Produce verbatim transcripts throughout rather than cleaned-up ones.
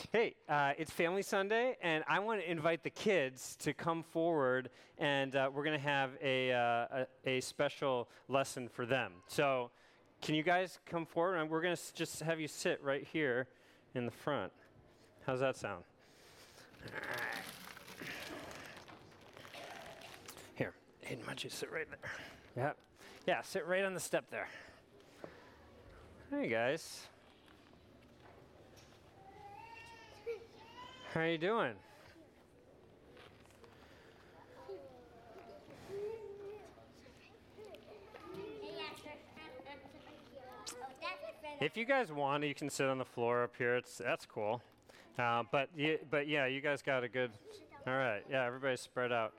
Hey, uh, it's Family Sunday, and I want to invite the kids to come forward, and uh, we're going to have a, uh, a, a special lesson for them. So, can you guys come forward? And we're going to s- just have you sit right here in the front. How's that sound? Here, Hayden, why don't you sit right there? Yeah, yeah, sit right on the step there. Hey, guys. How are you doing? If you guys want, you can sit on the floor up here. It's that's cool. Uh, but y- but yeah, you guys got a good. All right. Yeah, everybody's spread out.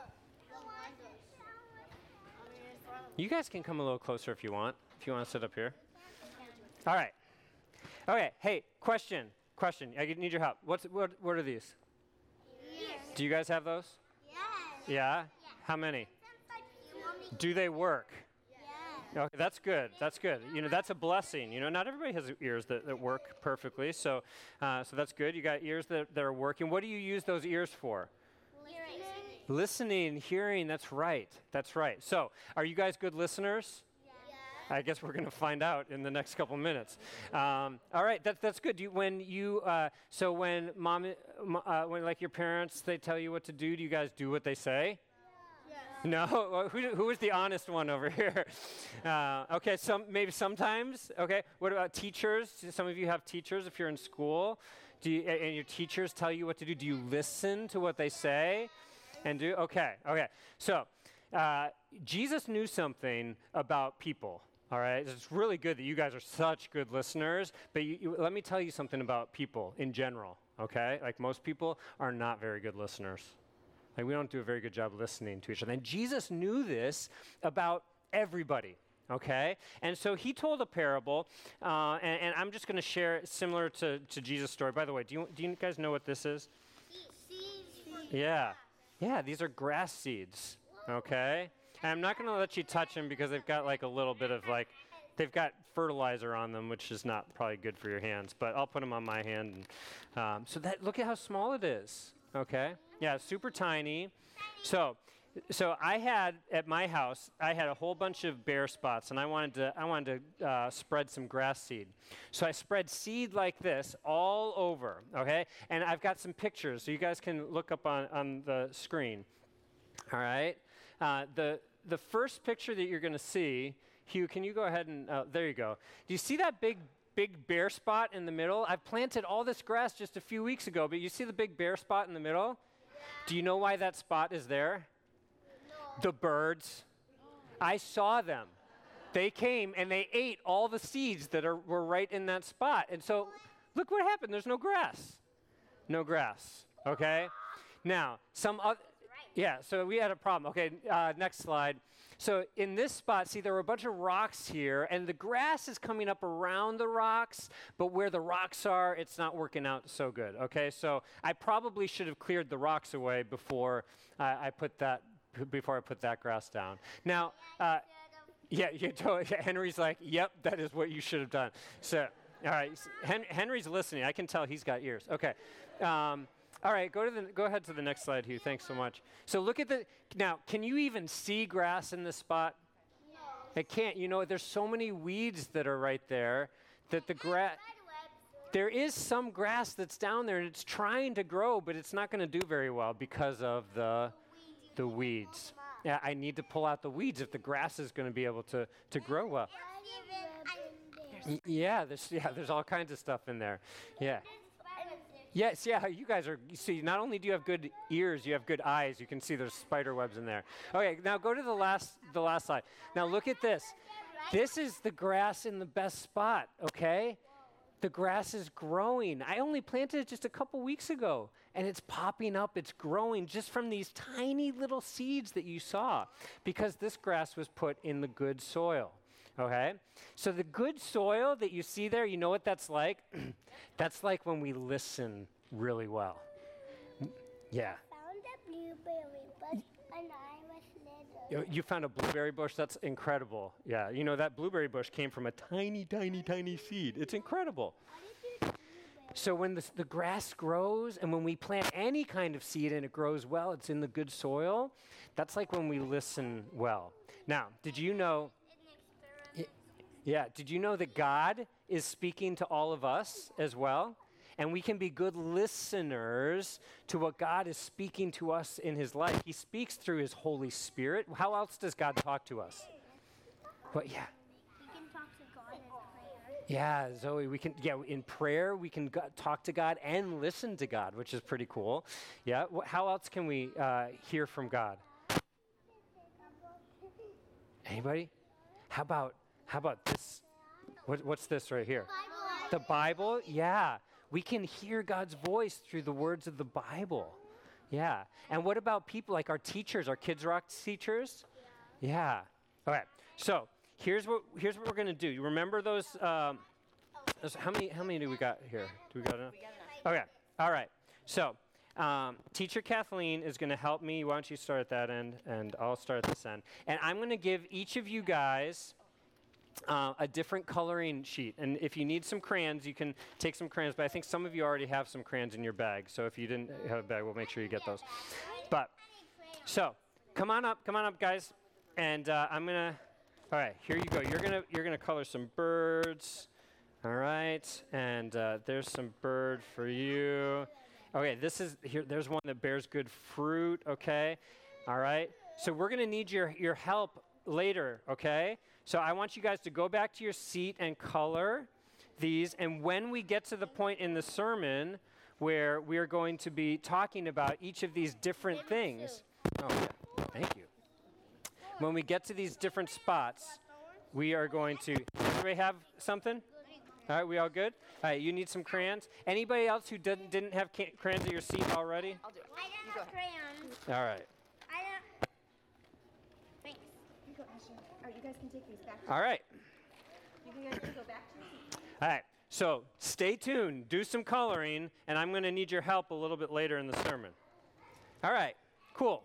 You guys can come a little closer if you want. If you want to sit up here. All right. Okay. Hey, question. Question. I need your help. What's what? What are these? Ears. Do you guys have those? Yes. Yeah. How many? Do they work? Yes. Okay, that's good. That's good. You know, that's a blessing. You know, not everybody has ears that, that work perfectly. So, uh, so that's good. You got ears that, that are working. What do you use those ears for? Listening, hearing. That's right. That's right. So, are you guys good listeners? I guess we're going to find out in the next couple minutes. Um, all right, that's that's good. Do you, when you uh, so when mom, uh, when like your parents, they tell you what to do, do you guys do what they say? Yes. No. Well, who who is the honest one over here? Uh, okay, some maybe sometimes. Okay. What about teachers? Some of you have teachers. If you're in school, do you, and your teachers tell you what to do? Do you listen to what they say, and do? Okay. Okay. So uh, Jesus knew something about people. All right, it's really good that you guys are such good listeners, but you, you, let me tell you something about people in general, okay? Like most people are not very good listeners. Like we don't do a very good job listening to each other. And Jesus knew this about everybody, okay? And so he told a parable, uh, and, and I'm just going to share it similar to, to Jesus' story. By the way, do you, do you guys know what this is? Seeds. Yeah. Yeah, these are grass seeds, okay? And I'm not going to let you touch them because they've got like a little bit of like, they've got fertilizer on them, which is not probably good for your hands, but I'll put them on my hand. And, um, so that, look at how small it is, okay? Yeah, super tiny. So, so I had, at my house, I had a whole bunch of bare spots, and I wanted to, I wanted to uh, spread some grass seed. So I spread seed like this all over, okay? And I've got some pictures, so you guys can look up on, on the screen, all right? Uh, the The first picture that you're going to see, Hugh, can you go ahead and, uh, there you go. Do you see that big, big bare spot in the middle? I've planted all this grass just a few weeks ago, but you see the big bare spot in the middle? Yeah. Do you know why that spot is there? No. The birds. I saw them. They came and they ate all the seeds that are, were right in that spot. And so, look what happened. There's no grass. No grass, okay? Now, some other... Yeah, so we had a problem. Okay, uh, next slide. So in this spot, see, there were a bunch of rocks here, and the grass is coming up around the rocks, but where the rocks are, it's not working out so good, okay? So I probably should have cleared the rocks away before uh, I put that before I put that grass down. Now, uh, yeah, you totally, Henry's like, yep, that is what you should have done. So, all right, Hen- Henry's listening. I can tell he's got ears. Okay. Um, All right, go to the go ahead to the next slide, Hugh. Thanks so much. So look at the now. Can you even see grass in this spot? No. I can't. You know, there's so many weeds that are right there that the grass. There is some grass that's down there, and it's trying to grow, but it's not going to do very well because of the the weeds. Yeah, I need to pull out the weeds if the grass is going to be able to to grow well. Y- yeah, there's yeah, there's all kinds of stuff in there. Yeah. Yes, yeah, you guys are, you see, not only do you have good ears, you have good eyes. You can see there's spider webs in there. Okay, now go to the last the last slide. Now look at this. This is the grass in the best spot, okay? The grass is growing. I only planted it just a couple weeks ago, and it's popping up. It's growing just from these tiny little seeds that you saw because this grass was put in the good soil. Okay? So the good soil that you see there, you know what that's like? That's like when we listen really well. Yeah. I found a blueberry bush and I was little. You you found a blueberry bush? That's incredible. Yeah, you know, that blueberry bush came from a tiny, tiny, tiny seed. It's incredible. What did you do, So when the, the grass grows and when we plant any kind of seed and it grows well, it's in the good soil, that's like when we listen well. Now, did you know, y- yeah, did you know that God is speaking to all of us as well? And we can be good listeners to what God is speaking to us in his life. He speaks through his Holy Spirit. How else does God talk to us? Well, yeah. You can talk to God in prayer. Yeah, Zoe, we can, yeah, in prayer, we can go- talk to God and listen to God, which is pretty cool. Yeah, wh- how else can we uh, hear from God? Anybody? How about, how about this? What, what's this right here? The Bible? Yeah. We can hear God's voice through the words of the Bible. Yeah. And what about people like our teachers, our Kids Rock teachers? Yeah. All right. So here's what here's what we're gonna do. You remember those? Um, those how many how many do we got here? Do we got enough? Okay. All right. So um, Teacher Kathleen is gonna help me. Why don't you start at that end, and I'll start at this end. And I'm gonna give each of you guys Uh, a different coloring sheet. And if you need some crayons, you can take some crayons, but I think some of you already have some crayons in your bag. So if you didn't have a bag, we'll make sure you get those. But, so, come on up, come on up, guys. And uh, I'm gonna, all right, here you go. You're gonna, you're gonna color some birds. All right, and uh, there's some bird for you. Okay, this is, here, there's one that bears good fruit, okay? All right, so we're gonna need your, your help later, okay? So I want you guys to go back to your seat and color these. And when we get to the point in the sermon where we are going to be talking about each of these different things. Oh, yeah. Thank you. When we get to these different spots, we are going to. Everybody have something? All right, we all good? All right, you need some crayons. Anybody else who didn't, didn't have ca- crayons at your seat already? I'll do it. I don't have crayons. All right. I don't. Thanks. You go, Asher. All right, you guys can take these back. All right. You guys can go back to your seat. All right, so stay tuned, do some coloring, and I'm going to need your help a little bit later in the sermon. All right, cool.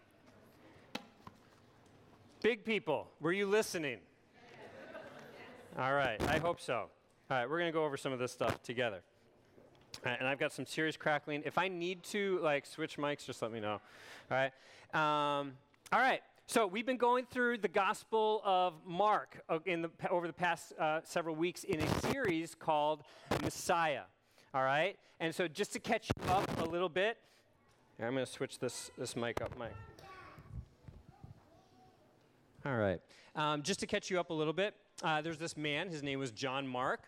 Big people, were you listening? All right, I hope so. All right, we're going to go over some of this stuff together. All right, and I've got some serious crackling. If I need to, like, switch mics, just let me know. All right. Um, all right. So we've been going through the Gospel of Mark uh, in the, over the past uh, several weeks in a series called Messiah, all right? And so just to catch you up a little bit, here, I'm going to switch this, this mic up, Mike. All right. Um, just to catch you up a little bit, uh, there's this man, his name was John Mark.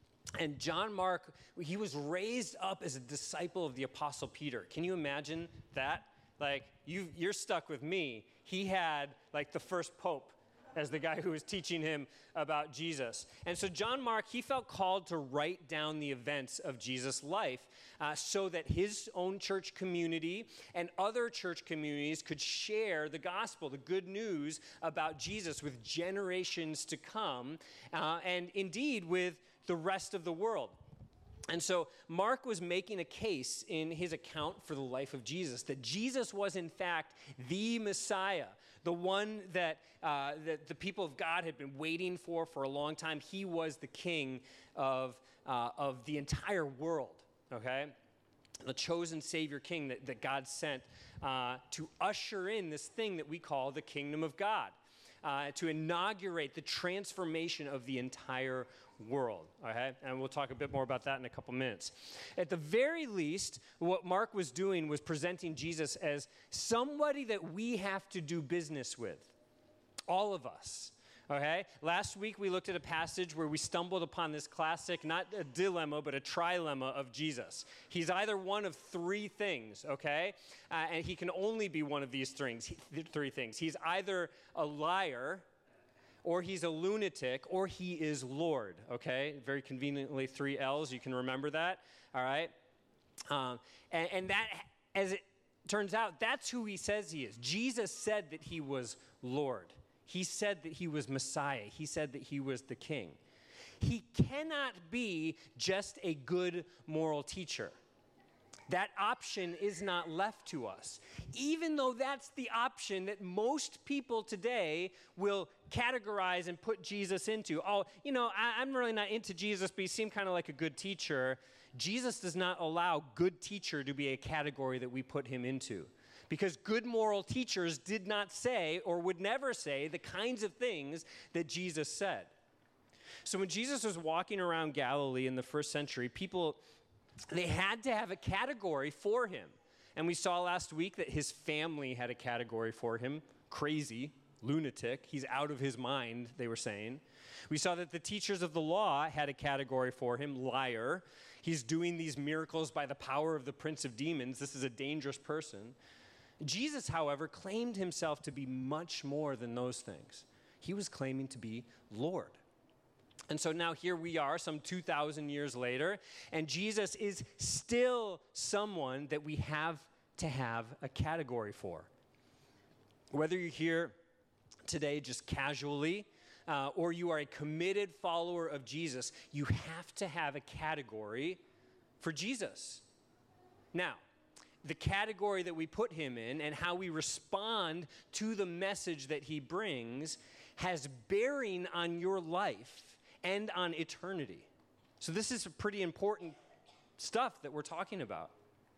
And John Mark, he was raised up as a disciple of the Apostle Peter. Can you imagine that? Like, you, you're stuck with me. He had, like, the first pope as the guy who was teaching him about Jesus. And so John Mark, he felt called to write down the events of Jesus' life uh, so that his own church community and other church communities could share the gospel, the good news about Jesus with generations to come, uh, and indeed with the rest of the world. And so Mark was making a case in his account for the life of Jesus, that Jesus was in fact the Messiah, the one that, uh, that the people of God had been waiting for for a long time. He was the king of, uh, of the entire world, okay? The chosen Savior King that, that God sent uh, to usher in this thing that we call the kingdom of God, uh, to inaugurate the transformation of the entire world, okay? And we'll talk a bit more about that in a couple minutes. At the very least, what Mark was doing was presenting Jesus as somebody that we have to do business with, all of us, okay? Last week, we looked at a passage where we stumbled upon this classic, not a dilemma, but a trilemma of Jesus. He's either one of three things, okay? Uh, and he can only be one of these things, three things. He's either a liar, or he's a lunatic, or he is Lord, okay? Very conveniently, three L's. You can remember that, all right? Um, and, and that, as it turns out, that's who he says he is. Jesus said that he was Lord. He said that he was Messiah. He said that he was the King. He cannot be just a good moral teacher. That option is not left to us, even though that's the option that most people today will categorize and put Jesus into. Oh, you know, I, I'm really not into Jesus, but he seemed kind of like a good teacher. Jesus does not allow good teacher to be a category that we put him into. Because good moral teachers did not say or would never say the kinds of things that Jesus said. So when Jesus was walking around Galilee in the first century, people, they had to have a category for him. And we saw last week that his family had a category for him. Crazy, lunatic, he's out of his mind, they were saying. We saw that the teachers of the law had a category for him, liar. He's doing these miracles by the power of the prince of demons. This is a dangerous person. Jesus, however, claimed himself to be much more than those things. He was claiming to be Lord. And so now here we are some two thousand years later, and Jesus is still someone that we have to have a category for. Whether you're here today just casually, uh, or you are a committed follower of Jesus, you have to have a category for Jesus. Now, the category that we put him in and how we respond to the message that he brings has bearing on your life and on eternity. So this is pretty important stuff that we're talking about.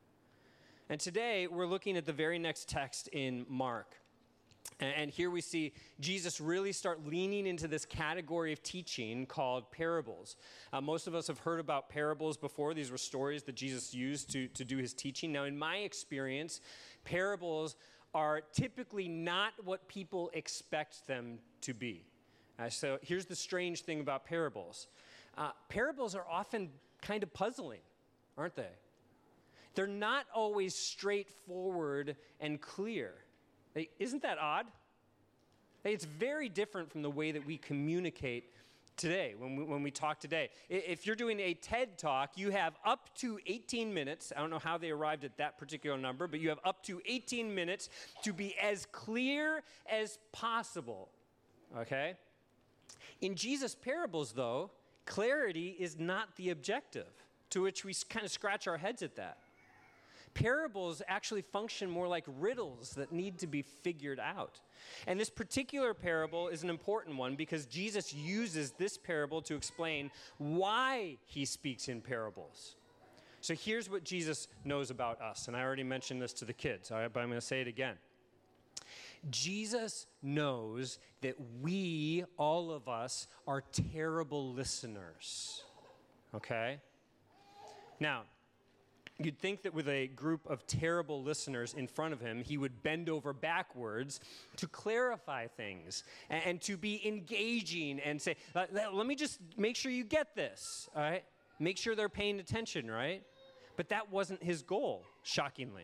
And today we're looking at the very next text in Mark. And here we see Jesus really start leaning into this category of teaching called parables. Uh, most of us have heard about parables before. These were stories that Jesus used to, to do his teaching. Now, in my experience, parables are typically not what people expect them to be. Uh, so here's the strange thing about parables. Uh, parables are often kind of puzzling, aren't they? They're not always straightforward and clear. Hey, isn't that odd? Hey, it's very different from the way that we communicate today, when we, when we talk today. If you're doing a TED Talk, you have up to eighteen minutes. I don't know how they arrived at that particular number, but you have up to eighteen minutes to be as clear as possible, okay? In Jesus' parables, though, clarity is not the objective, to which we kind of scratch our heads at that. Parables actually function more like riddles that need to be figured out. And this particular parable is an important one because Jesus uses this parable to explain why he speaks in parables. So here's what Jesus knows about us. And I already mentioned this to the kids, all right, but I'm going to say it again. Jesus knows that we, all of us, are terrible listeners. Okay? Now, you'd think that with a group of terrible listeners in front of him, he would bend over backwards to clarify things and, and to be engaging and say, let, let me just make sure you get this, all right? Make sure they're paying attention, right? But that wasn't his goal, shockingly.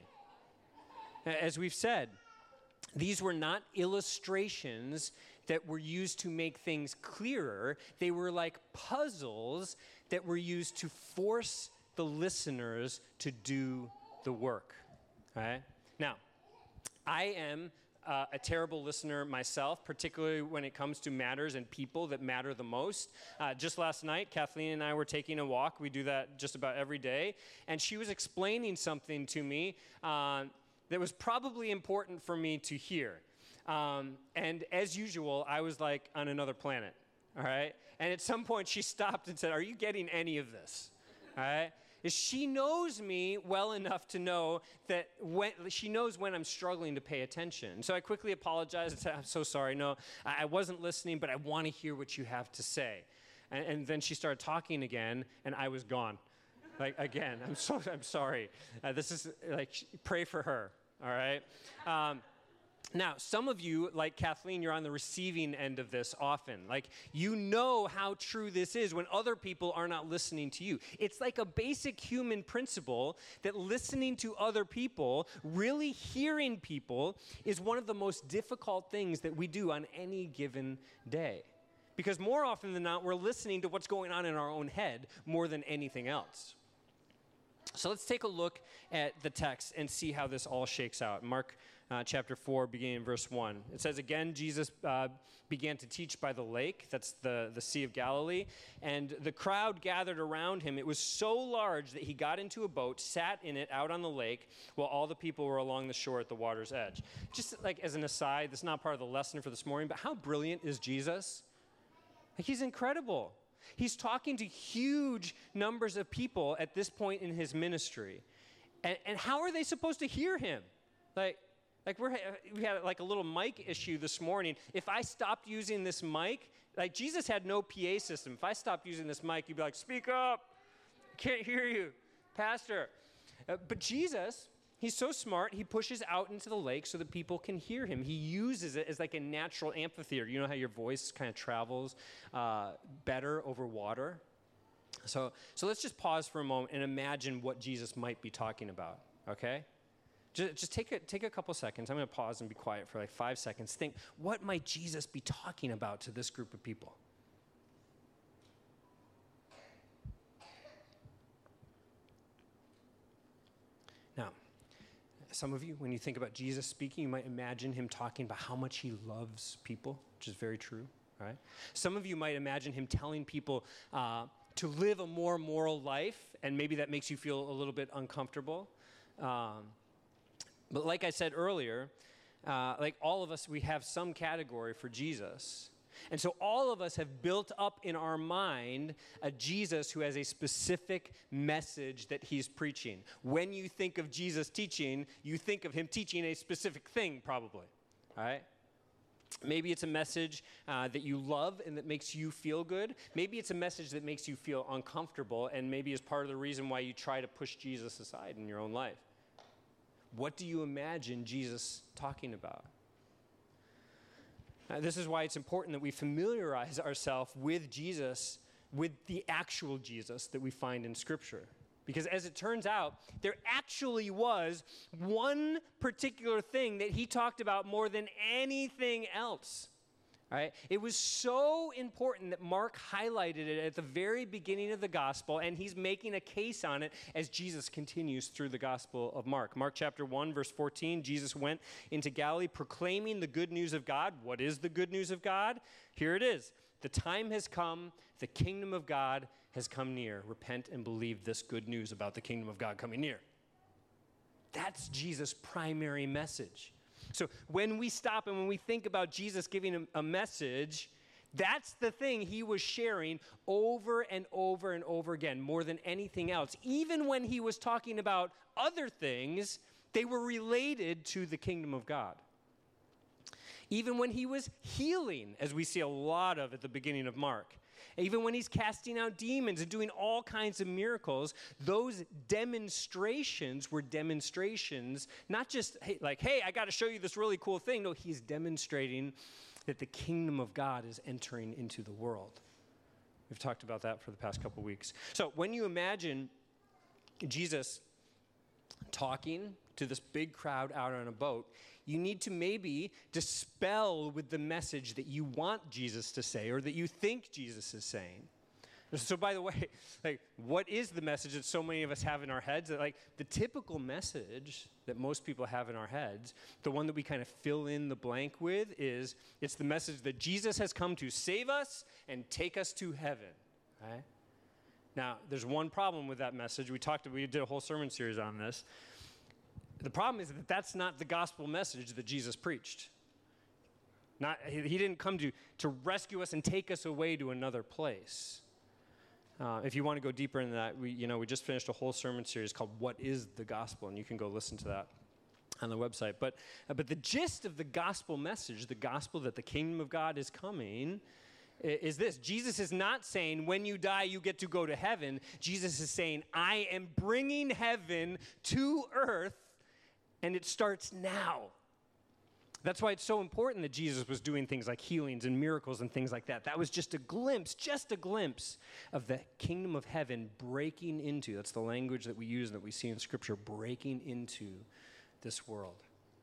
As we've said, these were not illustrations that were used to make things clearer. They were like puzzles that were used to force the listeners to do the work. All right? Now, I am uh, a terrible listener myself, particularly when it comes to matters and people that matter the most. Uh, just last night, Kathleen and I were taking a walk. We do that just about every day. And she was explaining something to me uh, that was probably important for me to hear. Um, and as usual, I was like on another planet. All right? And at some point, she stopped and said, "Are you getting any of this?" All right? Is she knows me well enough to know that when she knows when I'm struggling to pay attention. So I quickly apologized and said, "I'm so sorry. No, I wasn't listening, but I want to hear what you have to say." And, and then she started talking again, and I was gone. Like again, I'm so I'm sorry. Uh, this is like pray for her. All right. Um, Now, some of you, like Kathleen, you're on the receiving end of this often. Like, you know how true this is when other people are not listening to you. It's like a basic human principle that listening to other people, really hearing people, is one of the most difficult things that we do on any given day. Because more often than not, we're listening to what's going on in our own head more than anything else. So let's take a look at the text and see how this all shakes out. Mark uh, chapter four, beginning in verse one. It says, "Again, Jesus uh, began to teach by the lake," that's the, the Sea of Galilee, "and the crowd gathered around him. It was so large that he got into a boat, sat in it out on the lake, while all the people were along the shore at the water's edge." Just like as an aside, this is not part of the lesson for this morning, but how brilliant is Jesus? Like, he's incredible. He's talking to huge numbers of people at this point in his ministry. And, and how are they supposed to hear him? Like, like we're, we had like a little mic issue this morning. If I stopped using this mic, like Jesus had no P A system. If I stopped using this mic, you'd be like, speak up. Can't hear you, Pastor. Uh, but Jesus, he's so smart, he pushes out into the lake so that people can hear him. He uses it as like a natural amphitheater. You know how your voice kind of travels uh, better over water? So, so let's just pause for a moment and imagine what Jesus might be talking about, okay? Just, just take, a, take a couple seconds. I'm going to pause and be quiet for like five seconds. Think, what might Jesus be talking about to this group of people? Now, some of you, when you think about Jesus speaking, you might imagine him talking about how much he loves people, which is very true, right? Some of you might imagine him telling people uh, to live a more moral life, and maybe that makes you feel a little bit uncomfortable. Um, but like I said earlier, uh, like all of us, we have some category for Jesus. And so all of us have built up in our mind a Jesus who has a specific message that he's preaching. When you think of Jesus teaching, you think of him teaching a specific thing, probably, all right? Maybe it's a message uh, that you love and that makes you feel good. Maybe it's a message that makes you feel uncomfortable and maybe is part of the reason why you try to push Jesus aside in your own life. What do you imagine Jesus talking about? Uh, this is why it's important that we familiarize ourselves with Jesus, with the actual Jesus that we find in Scripture. Because as it turns out, there actually was one particular thing that he talked about more than anything else. Right? It was so important that Mark highlighted it at the very beginning of the gospel, and he's making a case on it as Jesus continues through the gospel of Mark. Mark chapter one, verse fourteen, Jesus went into Galilee proclaiming the good news of God. What is the good news of God? Here it is. The time has come, the kingdom of God has come near. Repent and believe this good news about the kingdom of God coming near. That's Jesus' primary message. So when we stop and when we think about Jesus giving a, a message, that's the thing he was sharing over and over and over again, more than anything else. Even when he was talking about other things, they were related to the kingdom of God. Even when he was healing, as we see a lot of at the beginning of Mark, even when he's casting out demons and doing all kinds of miracles, those demonstrations were demonstrations, not just hey, like, hey, I got to show you this really cool thing. No, he's demonstrating that the kingdom of God is entering into the world. We've talked about that for the past couple weeks. So when you imagine Jesus talking to this big crowd out on a boat, you need to maybe dispel with the message that you want Jesus to say or that you think Jesus is saying. So by the way, like, what is the message that so many of us have in our heads? That, like, the typical message that most people have in our heads, the one that we kind of fill in the blank with, is it's the message that Jesus has come to save us and take us to heaven, right? Now, there's one problem with that message. We talked, we did a whole sermon series on this. The problem is that that's not the gospel message that Jesus preached. Not, he, he didn't come to, to rescue us and take us away to another place. Uh, if you want to go deeper into that, we, you know, we just finished a whole sermon series called What is the Gospel? And you can go listen to that on the website. But, uh, but the gist of the gospel message, the gospel that the kingdom of God is coming, is this. Jesus is not saying when you die you get to go to heaven. Jesus is saying I am bringing heaven to earth, and it starts now. That's why it's so important that Jesus was doing things like healings and miracles and things like that. That was just a glimpse, just a glimpse of the kingdom of heaven breaking into. That's the language that we use and that we see in Scripture, breaking into this world.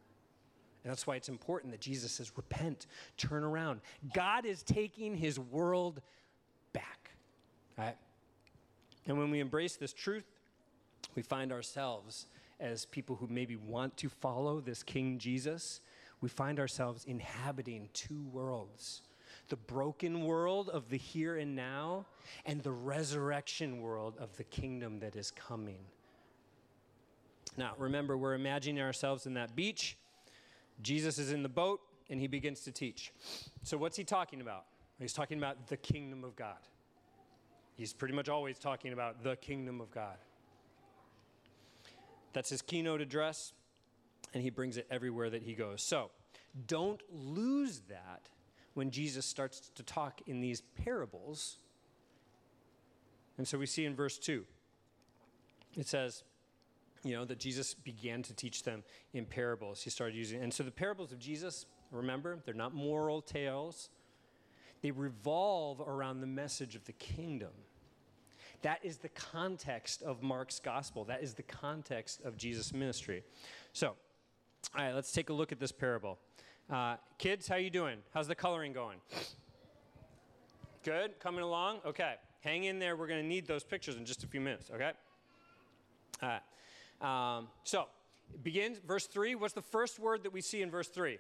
And that's why it's important that Jesus says, repent, turn around. God is taking his world back. All right? And when we embrace this truth, we find ourselves as people who maybe want to follow this King Jesus. We find ourselves inhabiting two worlds, the broken world of the here and now and the resurrection world of the kingdom that is coming. Now, remember, we're imagining ourselves in that beach. Jesus is in the boat, and he begins to teach. So what's he talking about? He's talking about the kingdom of God. He's pretty much always talking about the kingdom of God. That's his keynote address, and he brings it everywhere that he goes. So don't lose that when Jesus starts to talk in these parables. And so we see in verse two, it says, you know, that Jesus began to teach them in parables. He started using, and so the parables of Jesus, remember, they're not moral tales. They revolve around the message of the kingdom. That is the context of Mark's gospel. That is the context of Jesus' ministry. So, all right, let's take a look at this parable. Uh, kids, how you doing? How's the coloring going? Good? Coming along? Okay. Hang in there. We're going to need those pictures in just a few minutes, okay? All right. Um, so, it begins, verse three. What's the first word that we see in verse three?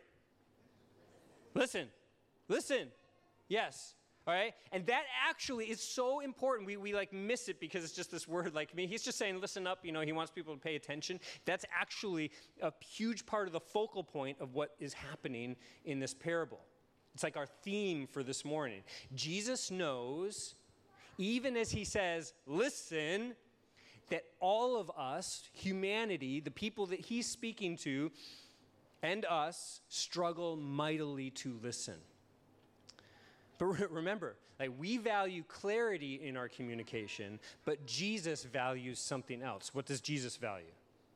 Listen. Listen. Yes. All right? And that actually is so important. We, we like miss it because it's just this word like me. He's just saying, listen up. You know, he wants people to pay attention. That's actually a huge part of the focal point of what is happening in this parable. It's like our theme for this morning. Jesus knows, even as he says, listen, that all of us, humanity, the people that he's speaking to, and us, struggle mightily to listen. But re- remember, like we value clarity in our communication, but Jesus values something else. What does Jesus value?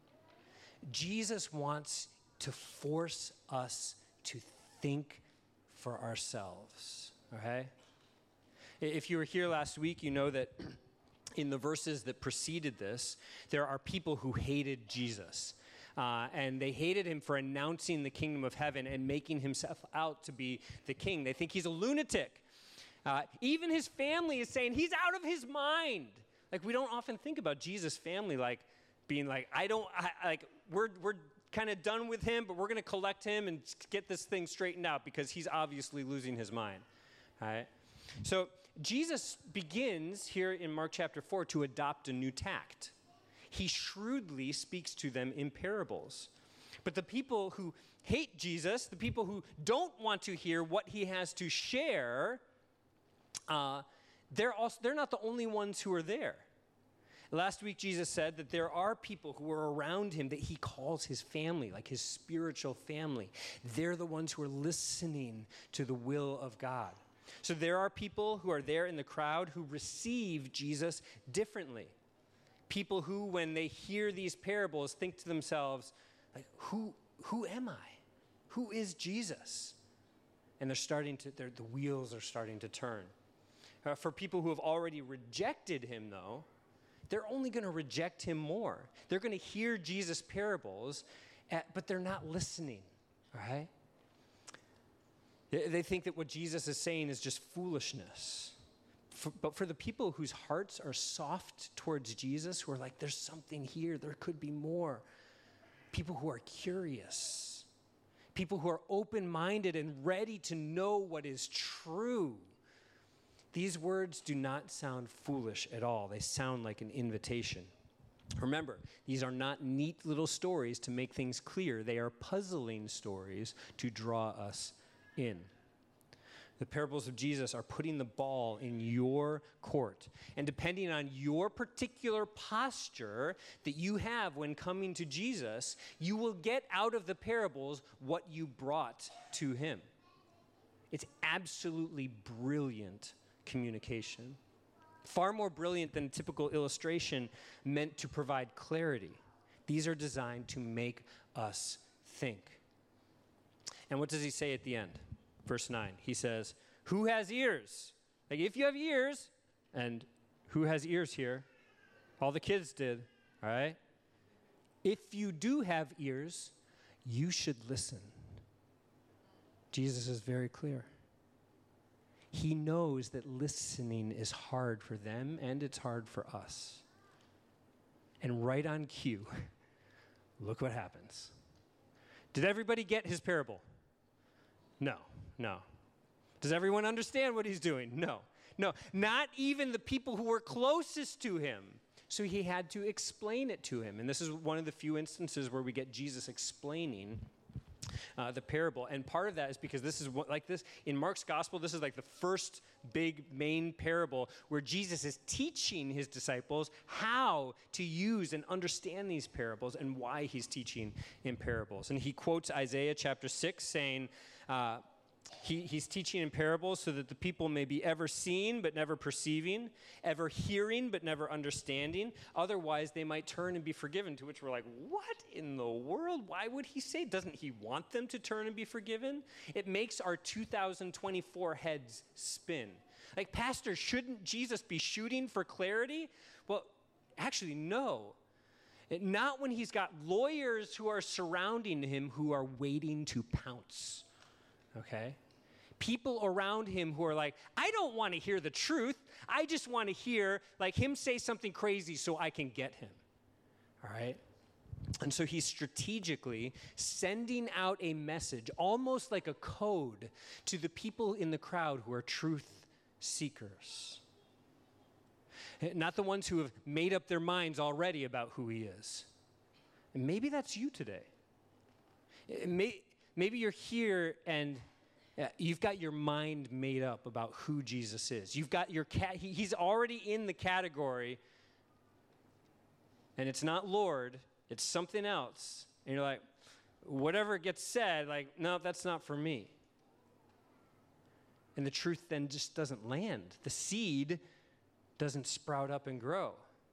Jesus wants to force us to think for ourselves, okay? If you were here last week, you know that in the verses that preceded this, there are people who hated Jesus. Uh, and they hated him for announcing the kingdom of heaven and making himself out to be the king. They think he's a lunatic. Uh, even his family is saying he's out of his mind. Like we don't often think about Jesus' family like being like, I don't, I, like we're we're kind of done with him, but we're going to collect him and get this thing straightened out because he's obviously losing his mind. All right. So Jesus begins here in Mark chapter four to adopt a new tact. He shrewdly speaks to them in parables. But the people who hate Jesus, the people who don't want to hear what he has to share, uh, they're also they're not the only ones who are there. Last week, Jesus said that there are people who are around him that he calls his family, like his spiritual family. They're the ones who are listening to the will of God. So there are people who are there in the crowd who receive Jesus differently. People who, when they hear these parables, think to themselves, like, who, who am I? Who is Jesus? And they're starting to, they're, the wheels are starting to turn. Uh, for people who have already rejected him, though, they're only going to reject him more. They're going to hear Jesus' parables, at, but they're not listening, all right? They, they think that what Jesus is saying is just foolishness. For, but for the people whose hearts are soft towards Jesus, who are like, there's something here, there could be more. People who are curious. People who are open-minded and ready to know what is true. These words do not sound foolish at all. They sound like an invitation. Remember, these are not neat little stories to make things clear. They are puzzling stories to draw us in. The parables of Jesus are putting the ball in your court. And depending on your particular posture that you have when coming to Jesus, you will get out of the parables what you brought to him. It's absolutely brilliant communication. Far more brilliant than a typical illustration meant to provide clarity. These are designed to make us think. And what does he say at the end? Verse nine, he says, who has ears? Like if you have ears, and who has ears here? All the kids did, all right? If you do have ears, you should listen. Jesus is very clear. He knows that listening is hard for them and it's hard for us. And right on cue, look what happens. Did everybody get his parable? No, no. Does everyone understand what he's doing? No, no. Not even the people who were closest to him. So he had to explain it to him. And this is one of the few instances where we get Jesus explaining uh, the parable. And part of that is because this is what, like this, in Mark's gospel, this is like the first big main parable where Jesus is teaching his disciples how to use and understand these parables and why he's teaching in parables. And he quotes Isaiah chapter six saying, uh, He, he's teaching in parables so that the people may be ever seeing but never perceiving, ever hearing but never understanding. Otherwise, they might turn and be forgiven, to which we're like, what in the world? Why would he say? Doesn't he want them to turn and be forgiven? It makes our two thousand twenty-four heads spin. Like, Pastor, shouldn't Jesus be shooting for clarity? Well, actually, no. It, not when he's got lawyers who are surrounding him who are waiting to pounce. Okay? People around him who are like, I don't want to hear the truth. I just want to hear like him say something crazy so I can get him. All right? And so he's strategically sending out a message, almost like a code, to the people in the crowd who are truth seekers. Not the ones who have made up their minds already about who he is. And maybe that's you today. It may, Maybe you're here and uh, you've got your mind made up about who Jesus is. You've got your cat. He, he's already in the category, and it's not Lord, it's something else. And you're like, whatever gets said, like, no, that's not for me. And the truth then just doesn't land. The seed doesn't sprout up and grow.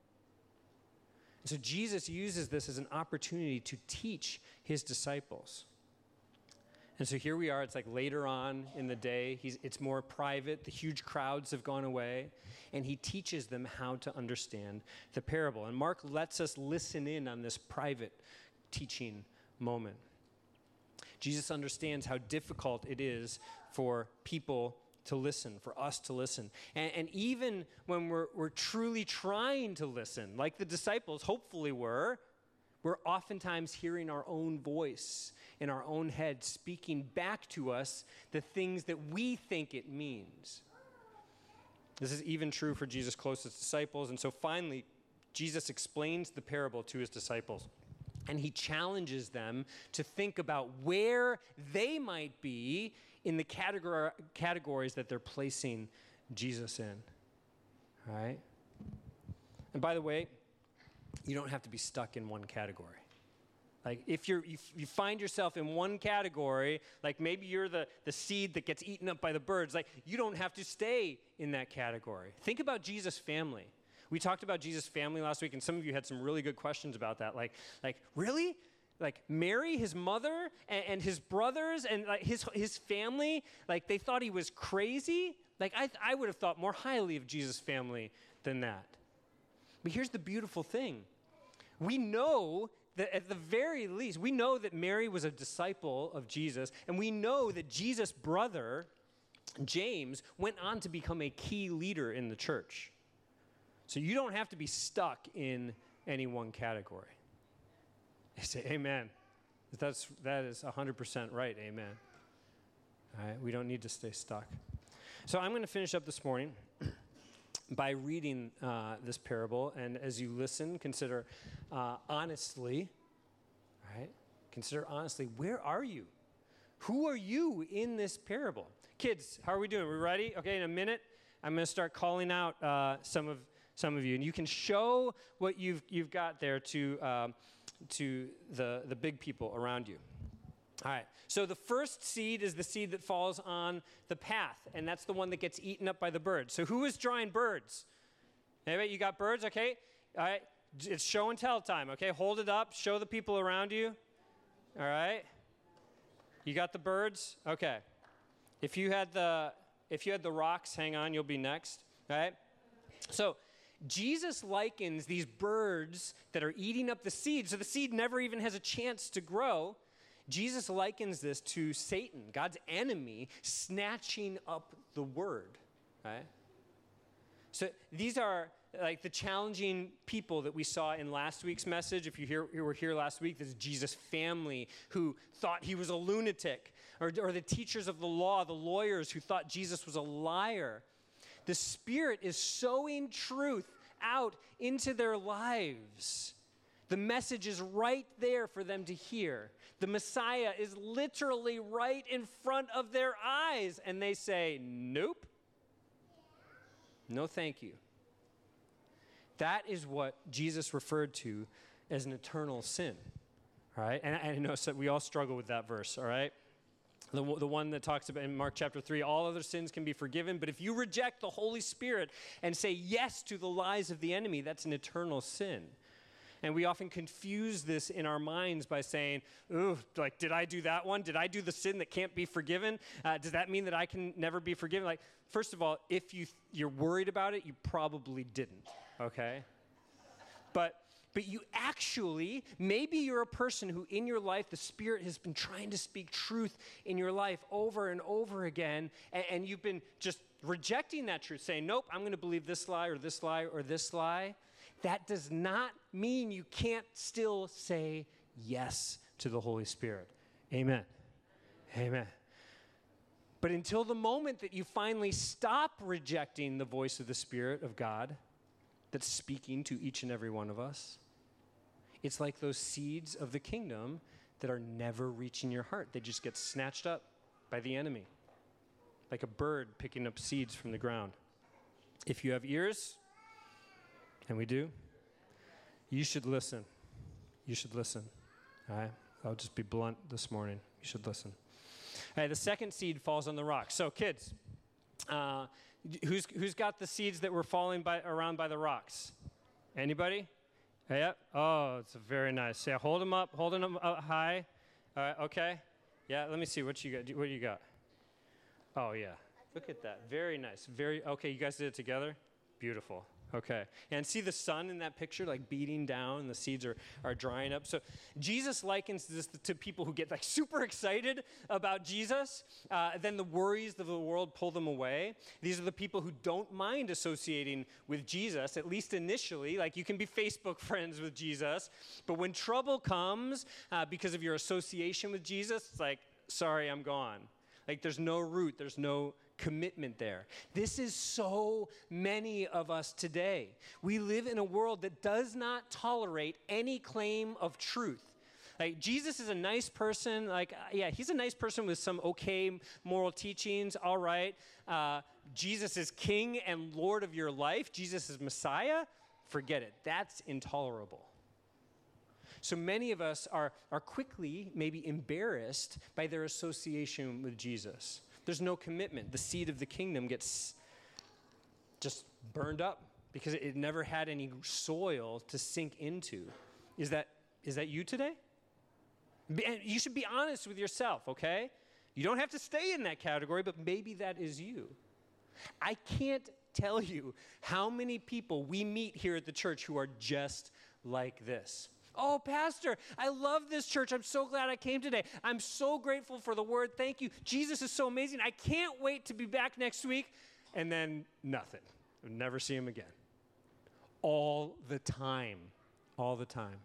And so Jesus uses this as an opportunity to teach his disciples. And so here we are, it's like later on in the day, he's, it's more private, the huge crowds have gone away, and he teaches them how to understand the parable. And Mark lets us listen in on this private teaching moment. Jesus understands how difficult it is for people to listen, for us to listen. And, and even when we're, we're truly trying to listen, like the disciples hopefully were, we're oftentimes hearing our own voice in our own head speaking back to us the things that we think it means. This is even true for Jesus' closest disciples. And so finally, Jesus explains the parable to his disciples. And he challenges them to think about where they might be in the categor- categories that they're placing Jesus in. All right? And by the way, you don't have to be stuck in one category. Like if you're, you, you find yourself in one category, like maybe you're the, the seed that gets eaten up by the birds, like you don't have to stay in that category. Think about Jesus' family. We talked about Jesus' family last week, and some of you had some really good questions about that. Like, like really? Like Mary, his mother, and, and his brothers, and like his his family, like they thought he was crazy? Like I, I would have thought more highly of Jesus' family than that. But here's the beautiful thing. We know that at the very least, we know that Mary was a disciple of Jesus, and we know that Jesus' brother, James, went on to become a key leader in the church. So you don't have to be stuck in any one category. I say amen. That's, that is one hundred percent right, amen. All right, we don't need to stay stuck. So I'm going to finish up this morning by reading uh, this parable, and as you listen, consider uh, honestly, right? Consider honestly, where are you? Who are you in this parable? Kids, how are we doing? We ready? Okay, in a minute, I'm going to start calling out uh, some of some of you, and you can show what you've you've got there to um, to the the big people around you. All right, so the first seed is the seed that falls on the path, and that's the one that gets eaten up by the birds. So who is drawing birds? Anybody, you got birds, okay? All right, it's show and tell time, okay? Hold it up, show the people around you. All right, you got the birds? Okay. If you had the, if you had the rocks, hang on, you'll be next, all right? So Jesus likens these birds that are eating up the seed, so the seed never even has a chance to grow. Jesus likens this to Satan, God's enemy, snatching up the word, right? So these are like the challenging people that we saw in last week's message. If you, hear, you were here last week, this is Jesus' family who thought he was a lunatic, or, or the teachers of the law, the lawyers who thought Jesus was a liar. The Spirit is sowing truth out into their lives The message is right there for them to hear. The Messiah is literally right in front of their eyes, and they say, nope. No, thank you. That is what Jesus referred to as an eternal sin, all right? And I know so we all struggle with that verse, all right? The, the one that talks about in Mark chapter three, all other sins can be forgiven, but if you reject the Holy Spirit and say yes to the lies of the enemy, that's an eternal sin. And we often confuse this in our minds by saying, ooh, like, did I do that one? Did I do the sin that can't be forgiven? Uh, does that mean that I can never be forgiven? Like, first of all, if you, you're worried about it, you probably didn't, okay? But but you actually, maybe you're a person who in your life, the Spirit has been trying to speak truth in your life over and over again, and, and you've been just rejecting that truth, saying, nope, I'm going to believe this lie or this lie or this lie. That does not mean you can't still say yes to the Holy Spirit. Amen. Amen. But until the moment that you finally stop rejecting the voice of the Spirit of God that's speaking to each and every one of us, it's like those seeds of the kingdom that are never reaching your heart. They just get snatched up by the enemy, like a bird picking up seeds from the ground. If you have ears, and we do, you should listen. You should listen. All right? I'll just be blunt this morning. You should listen. All right, the second seed falls on the rock. So kids, uh, who's who's got the seeds that were falling by, around by the rocks? Anybody? Yeah. Oh, it's very nice. Yeah, hold them up. Holding them up high. All right, okay. Yeah, let me see what you got. What do you got? Oh, yeah. Look at that. Very nice. Very, okay, you guys did it together? Beautiful. Okay. And see the sun in that picture, like beating down, and the seeds are, are drying up. So Jesus likens this to people who get like super excited about Jesus. Uh, then the worries of the world pull them away. These are the people who don't mind associating with Jesus, at least initially. Like you can be Facebook friends with Jesus. But when trouble comes uh, because of your association with Jesus, it's like, sorry, I'm gone. Like there's no root. There's no commitment there. This is so many of us today. We live in a world that does not tolerate any claim of truth. Like Jesus is a nice person. Like, uh, yeah, he's a nice person with some okay moral teachings. All right. Uh, Jesus is King and Lord of your life. Jesus is Messiah. Forget it. That's intolerable. So many of us are, are quickly maybe embarrassed by their association with Jesus. There's no commitment. The seed of the kingdom gets just burned up because it never had any soil to sink into. Is that is that you today? And you should be honest with yourself, okay? You don't have to stay in that category, but maybe that is you. I can't tell you how many people we meet here at the church who are just like this. Oh, Pastor, I love this church. I'm so glad I came today. I'm so grateful for the word. Thank you. Jesus is so amazing. I can't wait to be back next week. And then nothing. We'll never see him again. All the time. All the time.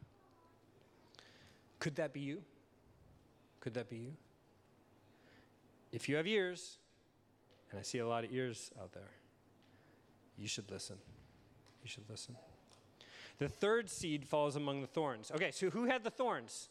Could that be you? Could that be you? If you have ears, and I see a lot of ears out there, you should listen. You should listen. The third seed falls among the thorns. Okay, so who had the thorns?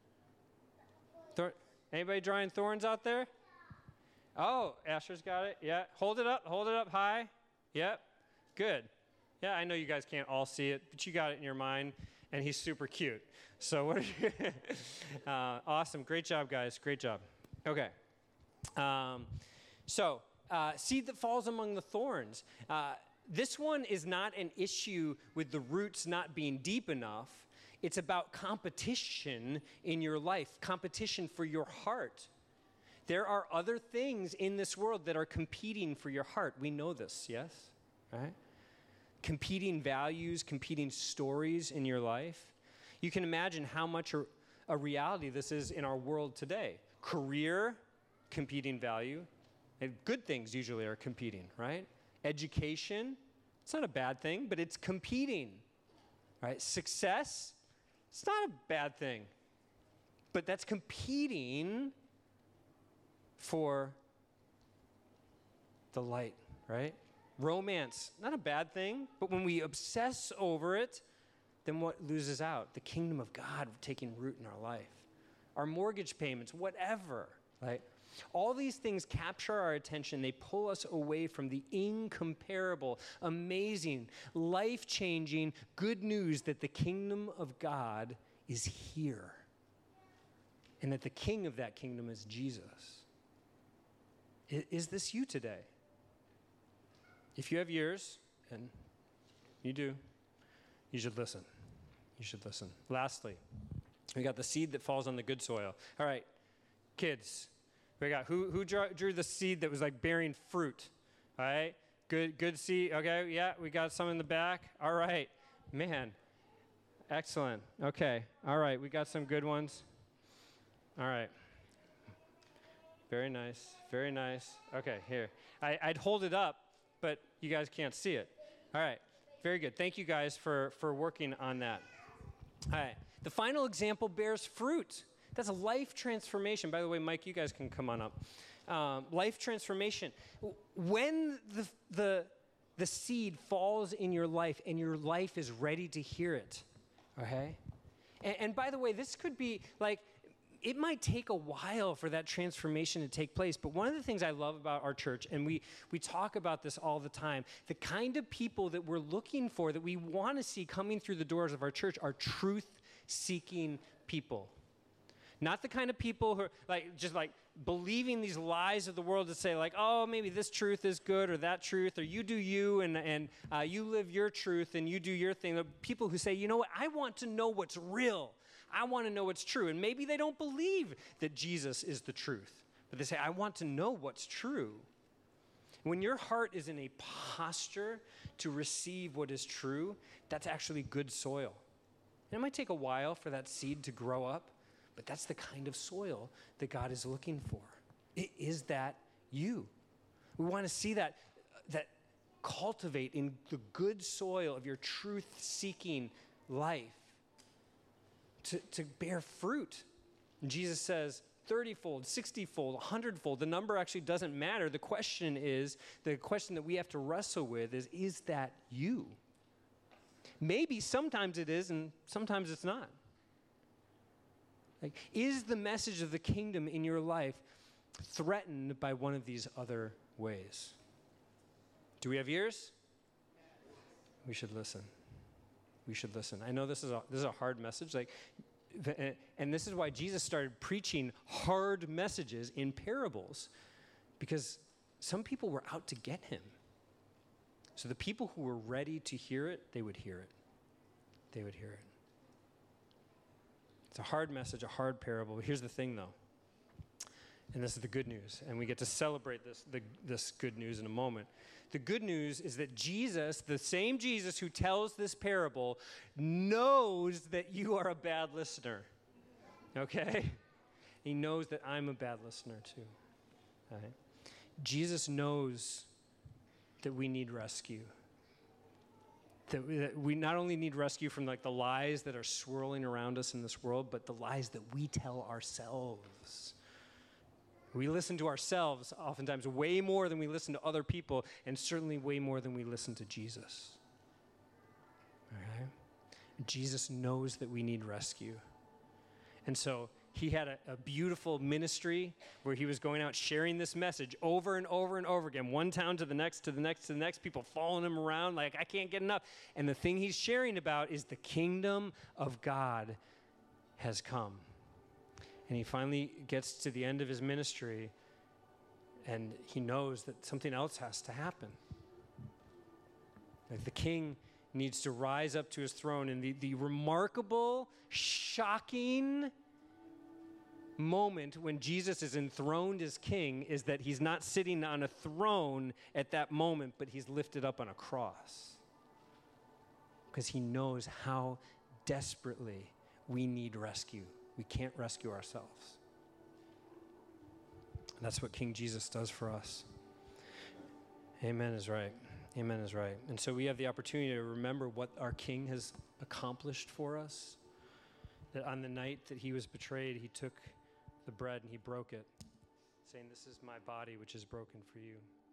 Thor- Anybody drawing thorns out there? Oh, Asher's got it. Yeah, hold it up. Hold it up high. Yep, good. Yeah, I know you guys can't all see it, but you got it in your mind, and he's super cute. So what are you? uh, awesome. Great job, guys. Great job. Okay. Um, so uh, seed that falls among the thorns. Uh, This one is not an issue with the roots not being deep enough. It's about competition in your life, competition for your heart. There are other things in this world that are competing for your heart. We know this, yes? Right? Competing values, competing stories in your life. You can imagine how much a, a reality this is in our world today. Career, competing value. And good things usually are competing, right? Education, it's not a bad thing, but it's competing, right? Success, it's not a bad thing, but that's competing for the light, right? Romance, not a bad thing, but when we obsess over it, then what loses out? The kingdom of God taking root in our life. Our mortgage payments, whatever, right? All these things capture our attention. They pull us away from the incomparable, amazing, life-changing good news that the kingdom of God is here and that the king of that kingdom is Jesus. I- is this you today? If you have ears, and you do, you should listen. You should listen. Lastly, we got the seed that falls on the good soil. All right, kids. We got who who drew, drew the seed that was like bearing fruit. All right, good good seed. Okay, yeah, we got some in the back. All right, man, excellent. Okay, all right, we got some good ones. All right, very nice, very nice. Okay, here I, I'd hold it up, but you guys can't see it. All right, very good. Thank you guys for for working on that. All right, the final example bears fruit. That's a life transformation. By the way, Mike, you guys can come on up. Um, life transformation. When the, the, the seed falls in your life and your life is ready to hear it, okay? And, and by the way, this could be like, it might take a while for that transformation to take place, but one of the things I love about our church, and we, we talk about this all the time, the kind of people that we're looking for, that we want to see coming through the doors of our church are truth-seeking people. Not the kind of people who are like just like believing these lies of the world that say like, oh, maybe this truth is good or that truth, or you do you and, and uh, you live your truth and you do your thing. The people who say, you know what, I want to know what's real. I want to know what's true. And maybe they don't believe that Jesus is the truth, but they say, I want to know what's true. When your heart is in a posture to receive what is true, that's actually good soil. And it might take a while for that seed to grow up, but that's the kind of soil that God is looking for. It is that you? We want to see that, that cultivate in the good soil of your truth-seeking life to, to bear fruit. And Jesus says thirty-fold, sixty-fold, one hundred-fold. The number actually doesn't matter. The question is, the question that we have to wrestle with is, is that you? Maybe sometimes it is and sometimes it's not. Like, is the message of the kingdom in your life threatened by one of these other ways? Do we have ears? We should listen. We should listen. I know this is a, this is a hard message, like, and this is why Jesus started preaching hard messages in parables, because some people were out to get him. So the people who were ready to hear it, they would hear it. They would hear it. It's a hard message, a hard parable. But here's the thing, though. And this is the good news. And we get to celebrate this, the, this good news in a moment. The good news is that Jesus, the same Jesus who tells this parable, knows that you are a bad listener. Okay? He knows that I'm a bad listener, too. All right? Jesus knows that we need rescue. That we, that we not only need rescue from like the lies that are swirling around us in this world, but the lies that we tell ourselves. We listen to ourselves oftentimes way more than we listen to other people, and certainly way more than we listen to Jesus. All right? Jesus knows that we need rescue. And so he had a, a beautiful ministry where he was going out sharing this message over and over and over again, one town to the next, to the next, to the next, people following him around like, I can't get enough. And the thing he's sharing about is the kingdom of God has come. And he finally gets to the end of his ministry, and he knows that something else has to happen. Like the king needs to rise up to his throne, and the, the remarkable, shocking moment when Jesus is enthroned as king is that he's not sitting on a throne at that moment, but he's lifted up on a cross. Because he knows how desperately we need rescue. We can't rescue ourselves. And that's what King Jesus does for us. Amen is right. Amen is right. And so we have the opportunity to remember what our King has accomplished for us. That on the night that he was betrayed, he took the bread and he broke it, saying, "This is my body, which is broken for you."